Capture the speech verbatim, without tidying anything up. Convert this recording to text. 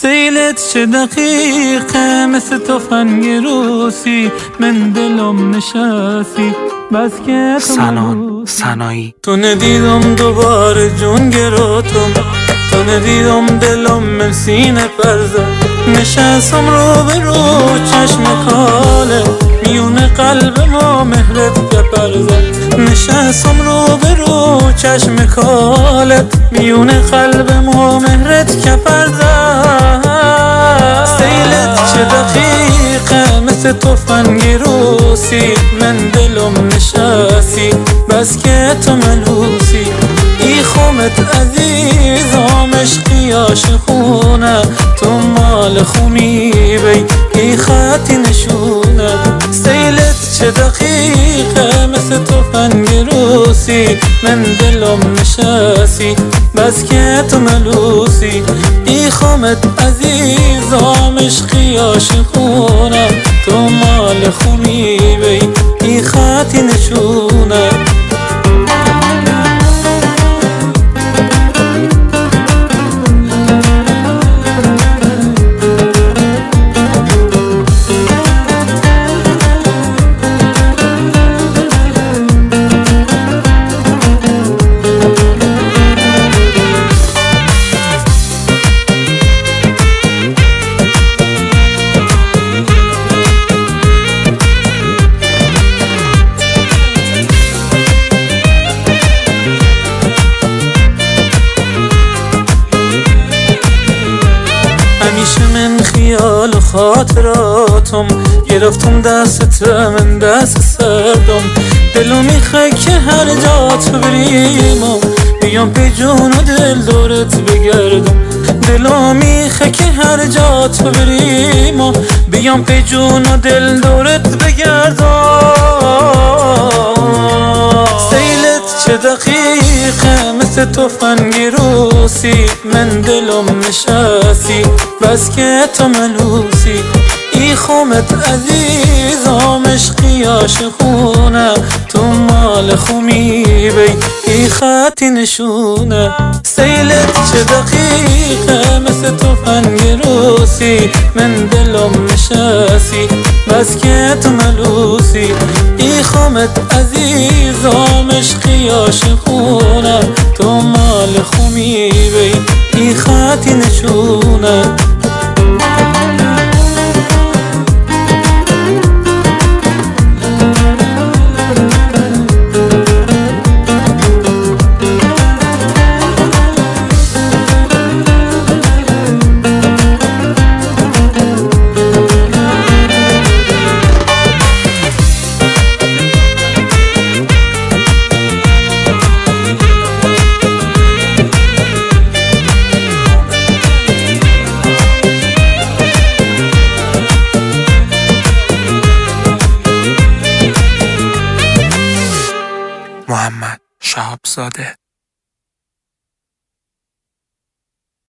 سیلت چه دقیقه مثل تفنگ روسی من دلم نشستی بس که تو سنان سنایی تو ندیدم دوباره جون گراتم تو ندیدم دلم من سینه پرزه نشستم رو به رو چشم کاله میونه قلب ما مهرت که پرزه نشستم رو به رو چشم کالت میونه قلب ما مهرت که پرزه سیلت چه دقیقه مثل تفنگ روسی من دلم نشستی بس که تو ملوسی ای خومت عزیزم عشقی عاشقونه تو مال خونی بی ای خطی نشونه سیلت چه دقیقه مثل تفنگ روسی من دلم نشستی بس که تو ملوسی ای خومت عزیزم عشقی عاشقونه تو مال خونی بی ای خطی نشونه همیشه من خیال و خاطراتم گرفتم دست من دست سردم دلو میخواه که هر جا تو بریم و بیام به جون و دل دورت بگردم دلو میخواه که هر جا تو بریم و بیام به جون و دل دورت بگردم سیلت چه دقیقه مثل تفنگ روسی من دلم نشستی بس که تو ملوسی ای خومت عزیزم عشقی عاشقونه تو مال خومی بی ای خطی نشونه سیلت چه دقیقه مثل تفنگ روسی من دلم نشستی بس که تو ملوسی ای خومت عزیزم عشقی عاشقونه تو مال خومی بی ای خطی نشونه محمد شهابزاده.